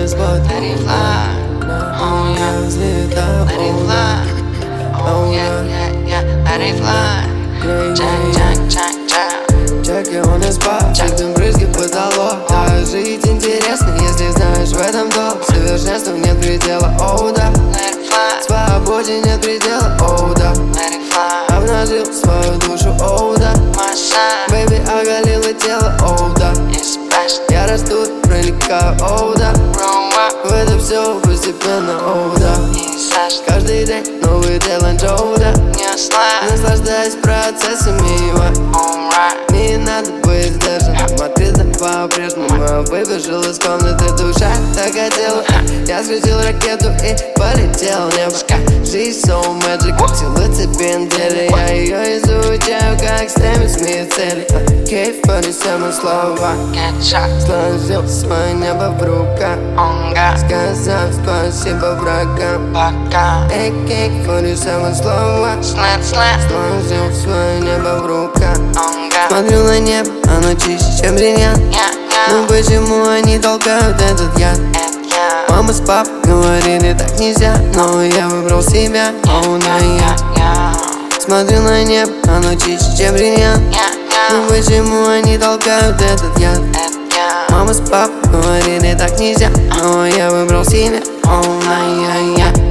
на спот. Я взлетаю. Чеки он и спа, видим брызги потолок. Да, жить интересно, если знаешь в этом толк. Совершенству нет предела, оу да. Свободе нет предела, оу да. Обнажил свою душу, оу да. Бэйби оголила тело, оу да. Я расту, проникаю, оу да. В это все постепенно, оу да. Каждый день новый талант, оу да. Наслаждаюсь процессами его. Не надо быть сдержанным, смотри по-прежнему. Выбежал из комнаты, душа так хотела. Я скрутил ракету и полетел в небо. Жизнь so magic, сила тебе неделя. Я ее изучаю, как Стэмми Смит цели. K-47 слова, сложил свое небо в руках, сказал спасибо врагам. K-47 слова, сложил свое небо в руках. Смотрю на небо, оно чище, чем бриллиант. Ну почему они толкают этот яд? Мама с папой говорили, так нельзя, но я выбрал себя, оу да я. Смотрю на небо, оно чище, чем бриллиант. Ну почему они толкают этот яд? Мама с папой говорили, так нельзя, но я выбрал себя, оу да я.